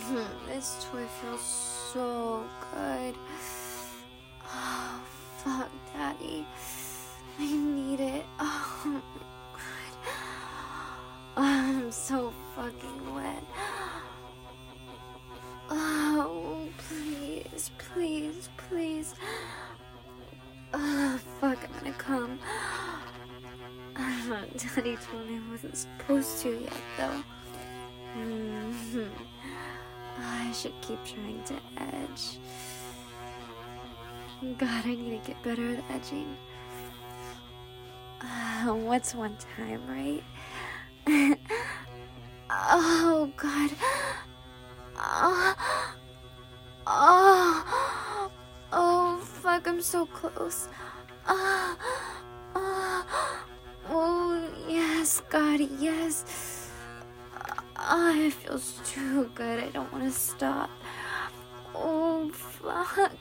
This toy feels so good. Oh, fuck, Daddy. I need it. Oh, God. I'm so fucking wet. Oh, please, please, please. Fuck, I'm gonna come. Daddy told me I wasn't supposed to yet, though. I should keep trying to edge. God, I need to get better at edging. What's one time, right? Oh, God. Oh, fuck, I'm so close. Oh, yes, God, yes. It feels too good. I don't want to stop. Oh, fuck.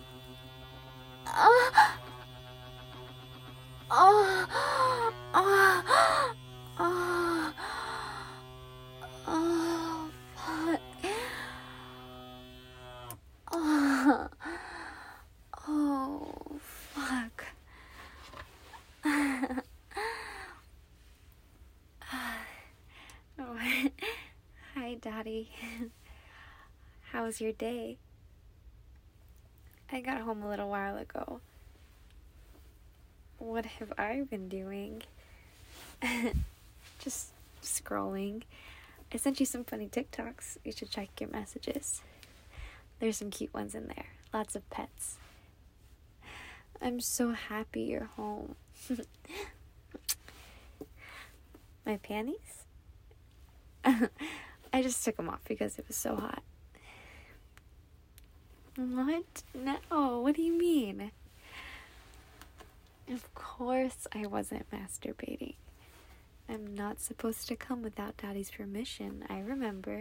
Fuck. Oh, fuck. Oh, hi, Daddy. How was your day? I got home a little while ago. What have I been doing? Just scrolling. I sent you some funny TikToks. You should check your messages. There's some cute ones in there. Lots of pets. I'm so happy you're home. My panties? I just took them off because it was so hot. What? No, what do you mean? Of course I wasn't masturbating. I'm not supposed to come without Daddy's permission, I remember.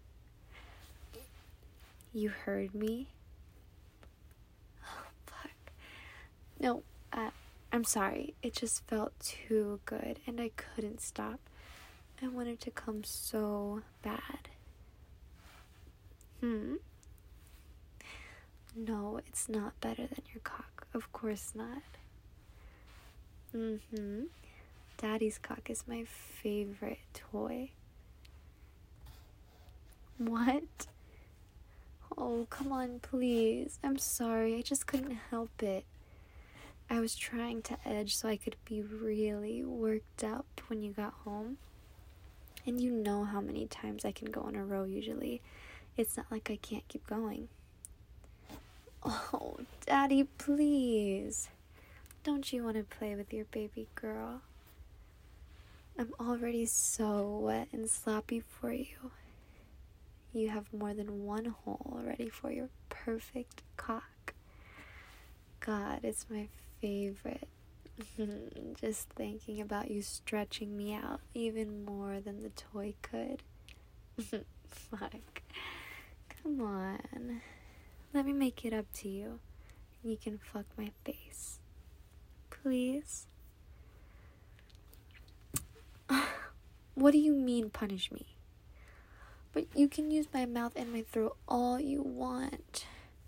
You heard me? Oh, fuck. No, I'm sorry. It just felt too good and I couldn't stop. I wanted to come so bad. No, it's not better than your cock. Of course not. Daddy's cock is my favorite toy. What? Oh, come on, please. I'm sorry. I just couldn't help it. I was trying to edge so I could be really worked up when you got home. And you know how many times I can go in a row usually. It's not like I can't keep going. Oh, Daddy, please. Don't you want to play with your baby girl? I'm already so wet and sloppy for you. You have more than one hole ready for your perfect cock. God, it's my favorite. Just thinking about you stretching me out even more than the toy could. Fuck. Come on. Let me make it up to you. And you can fuck my face. Please? What do you mean punish me? But you can use my mouth and my throat all you want.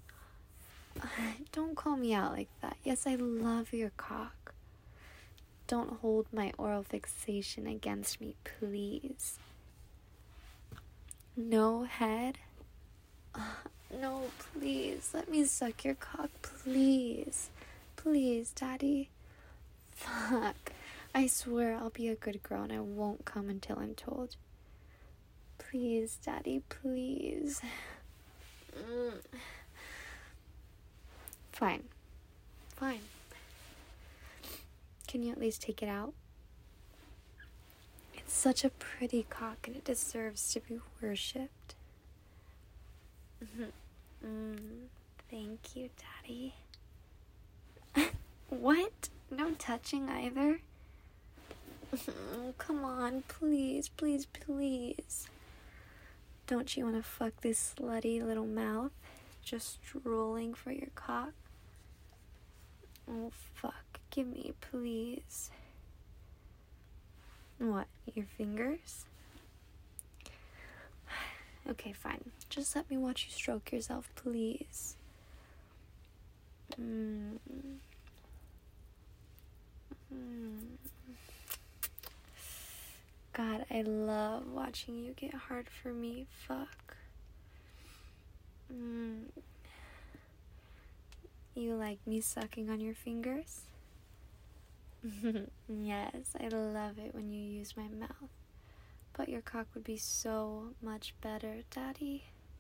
Don't call me out like that. Yes, I love your cock. Don't hold my oral fixation against me, please. No head? No, please. Let me suck your cock, please. Please, Daddy. Fuck. I swear I'll be a good girl and I won't come until I'm told. Please, Daddy, please. Fine. Can you at least take it out? It's such a pretty cock and it deserves to be worshipped. Thank you, Daddy. What? No touching either? Come on, please. Don't you want to fuck this slutty little mouth? Just drooling for your cock? Oh, fuck. Give me, please. What, your fingers? Okay, fine. Just let me watch you stroke yourself, please. God, I love watching you get hard for me. Fuck. You like me sucking on your fingers? Yes, I love it when you use my mouth. But your cock would be so much better, Daddy.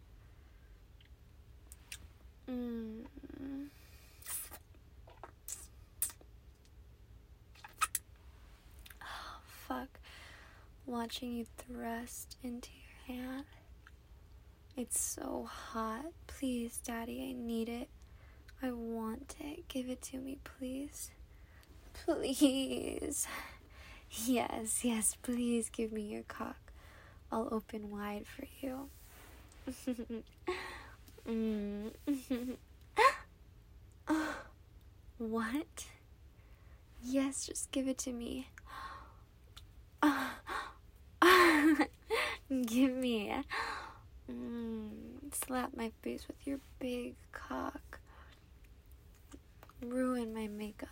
Oh, fuck. Watching you thrust into your hand. It's so hot. Please, Daddy, I need it. I want it. Give it to me, please. Please. Yes, please give me your cock. I'll open wide for you. What? Yes, just give it to me. Give me. Slap my face with your big cock. Ruin my makeup.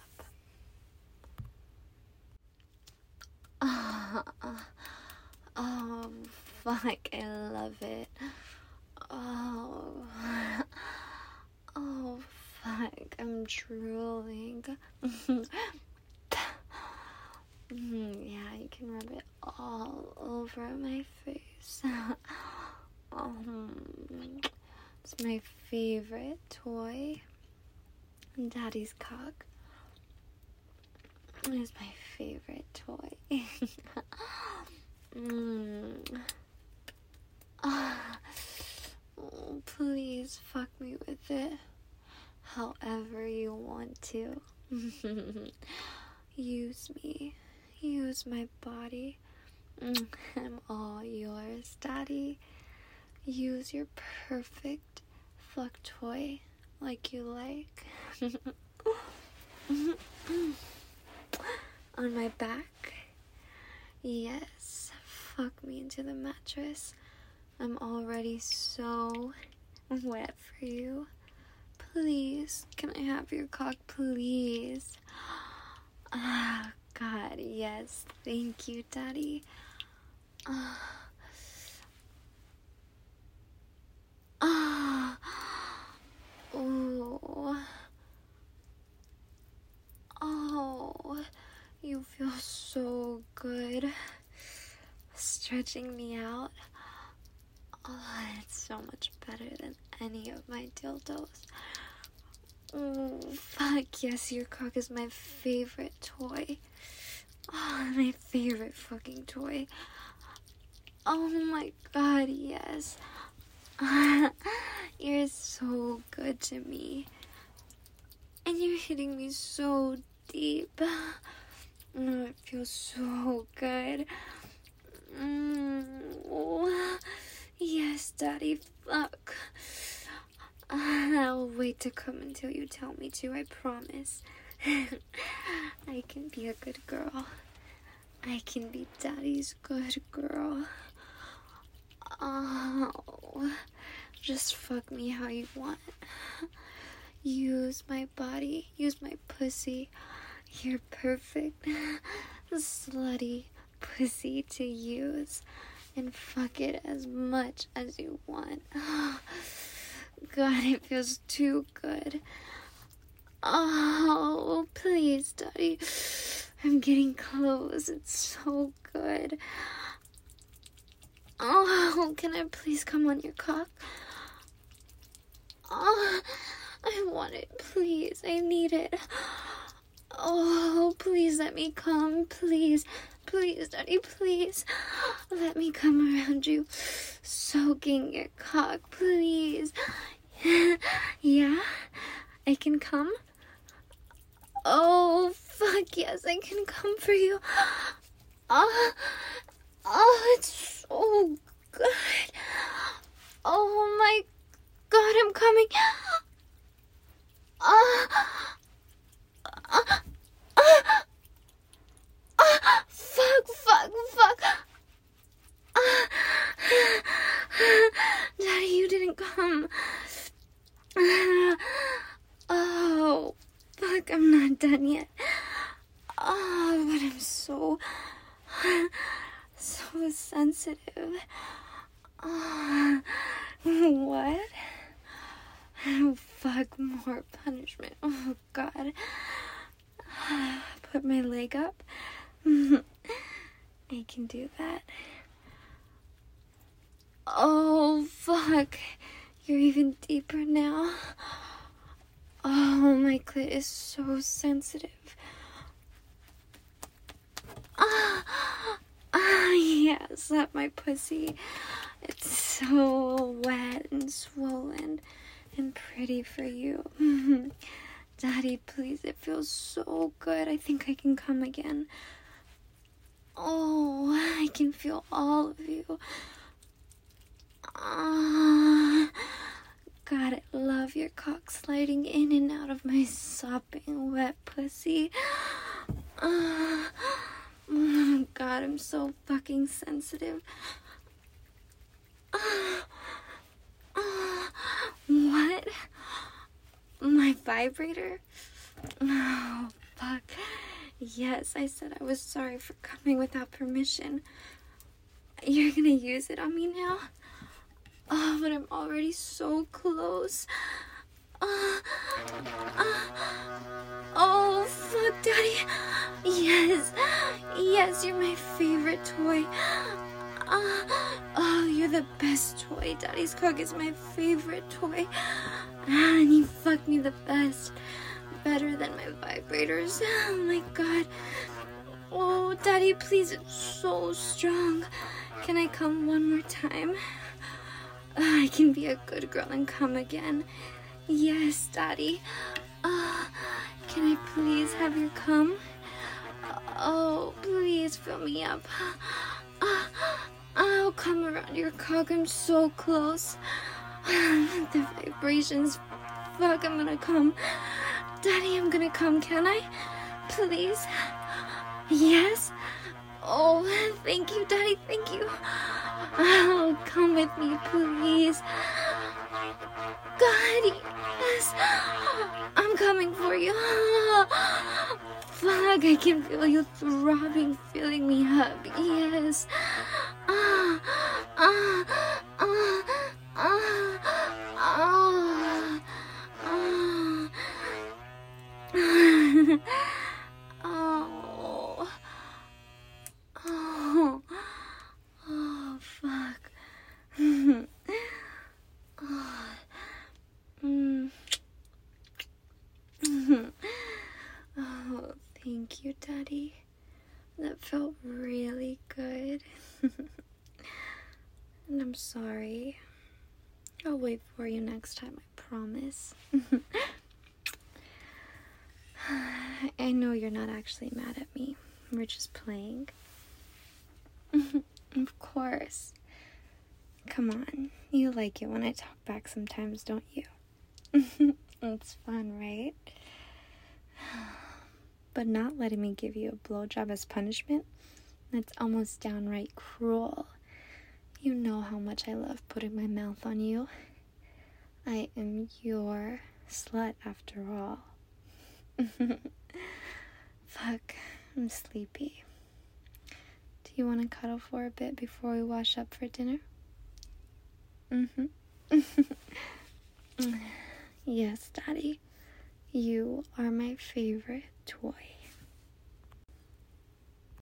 Oh, fuck, I love it. Oh, fuck, I'm drooling. Yeah, you can rub it all over my face. It's my favorite toy. Daddy's cock is my favorite toy. Please fuck me with it however you want to. Use me. Use my body. I'm all yours, Daddy. Use your perfect fuck toy like you like. On my back. Yes. Fuck me into the mattress. I'm already so wet for you. Please, can I have your cock, please? Ah, God, yes. Thank you, Daddy. Oh, you feel so good. Stretching me out. Oh, it's so much better than any of my dildos. Oh, fuck yes, your cock is my favorite toy. Oh, my favorite fucking toy. Oh my God, yes. You're so good to me. And you're hitting me so deep. Oh, it feels so good. Oh, yes, Daddy, fuck. I'll wait to come until you tell me to, I promise. I can be a good girl. I can be Daddy's good girl. Oh, just fuck me how you want. Use my body, use my pussy. You're perfect, slutty pussy to use. And fuck it as much as you want. God, it feels too good. Oh, please, Daddy. I'm getting close. It's so good. Oh, can I please come on your cock? Oh, I want it. Please, I need it. Oh, please let me come. Please, please, Daddy, please. Let me come around you, soaking your cock, please. Yeah? I can come? Oh, fuck yes, I can come for you. Oh, it's so good. Oh my God, I'm coming. Fuck. But I'm so sensitive. What? Oh, fuck, more punishment. Oh, God. Put my leg up. I can do that. Oh, fuck. You're even deeper now. Oh, my clit is so sensitive. Yeah, slap my pussy. It's so wet and swollen and pretty for you. Daddy, please, it feels so good. I think I can come again. Oh, I can feel all of you. God, I love your cock sliding in and out of my sopping wet pussy. Oh, God, I'm so fucking sensitive. What? My vibrator? Oh, fuck. Yes, I said I was sorry for coming without permission. You're gonna use it on me now? Oh, but I'm already so close. Oh, fuck, Daddy. Yes, you're my favorite toy. Oh, you're the best toy. Daddy's cock is my favorite toy. And you fucked me the best. Better than my vibrators. Oh, my God. Oh, Daddy, please, it's so strong. Can I come one more time? I can be a good girl and come again. Yes, Daddy. Can I please have your cum? Oh, please fill me up. I'll come around your cock. I'm so close. The vibrations. Fuck, I'm gonna come. Daddy, I'm gonna come. Can I? Please? Yes? Oh, thank you, Daddy. Thank you. Oh, come with me, please. God, yes. I'm coming for you. Fuck, I can feel you throbbing, filling me up. Yes. Oh, fuck. Oh, thank you, Daddy. That felt really good. And I'm sorry. I'll wait for you next time, I promise. I know you're not actually mad at me. We're just playing. Of course. Come on. You like it when I talk back sometimes, don't you? It's fun, right? But not letting me give you a blowjob as punishment? That's almost downright cruel. You know how much I love putting my mouth on you. I am your slut after all. Fuck, I'm sleepy. Do you want to cuddle for a bit before we wash up for dinner? Yes, Daddy. You are my favorite toy.